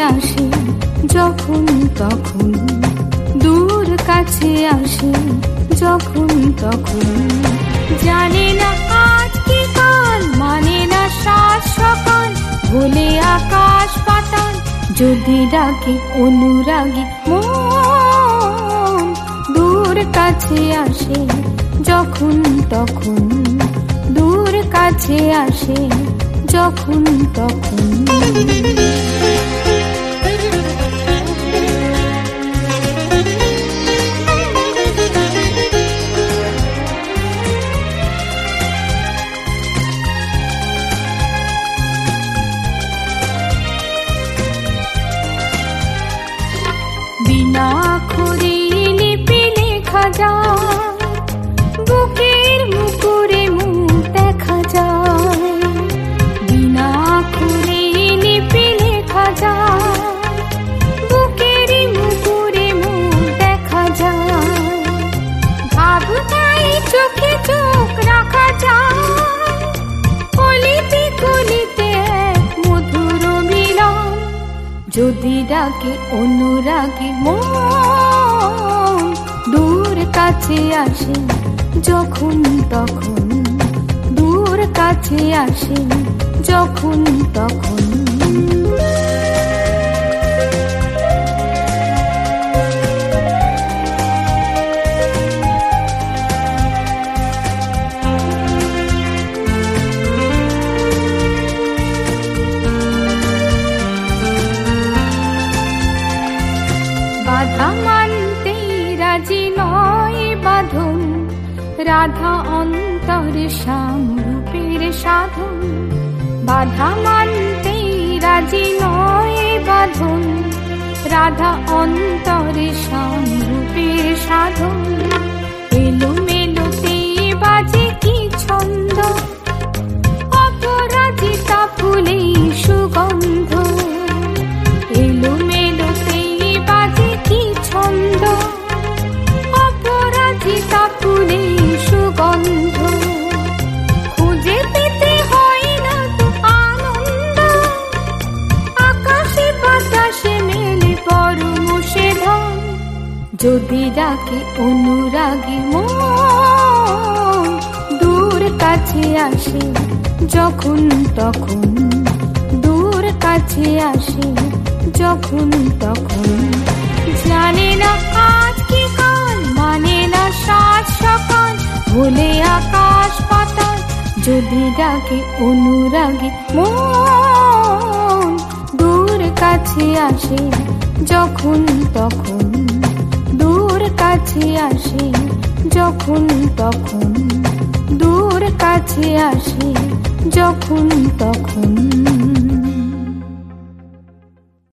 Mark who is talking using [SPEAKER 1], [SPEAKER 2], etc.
[SPEAKER 1] আসে যখন তখন, দূর কাছে আসে যখন তখন। জানে না আজ কি কাল, মানে না সাত সকাল, বলে আকাশ পাতাল যদি ডাকে অনুরাগী মন। দূর কাছে আসে যখন তখন, দূর কাছে আসে যখন তখন। বিনা আক্ষরে লিপি লেখা যায়, বুকের মুকুরে মুখ দেখা যায়। বিনা আক্ষরে লিপি লেখা যায়, বুকের মুকুরে মুখ দেখা যায়। ভাবনাই চোখে চোখ রাখা যায়, কলিতে কলিতে এক মধুর মিলন যদি ডাকে অনুরাগী মন। দূর কাছে আসে যখন তখন, দূর কাছে আসে যখন তখন। বাধা মানতে রাজি নয় বাঁধন, রাধা অন্তর শ্যামরূপের সাধন। বাধা মানতে রাজি নয় বাঁধন, রাধা অন্তর শ্যামরূপের সাধন। এলো মেলোতে বাজে কি ছন্দ, অপরাজিতা ফুলে সুগন্ধ। এলো মেলোতে বাজে কি ছন্দ, অপরাজিতা ফুলে সুগন্ধ। খুঁজে পেতে হয় না তো আনন্দ, আকাশে বাতাসে মেলে পরম সে ধন যদি ডাকে অনুরাগী মন। দূর কাছে আসে যখন তখন, দূর কাছে আসে যখন তখন। জানে না আজ কি কাল, মানে না সাত সকাল, বলে আকাশ পাতাল যদি ডাকে অনুরাগী মন। দূর কাছে আসে যখন তখন, দূর কাছে আসে যখন তখন, দূর কাছে আসে যখন তখন।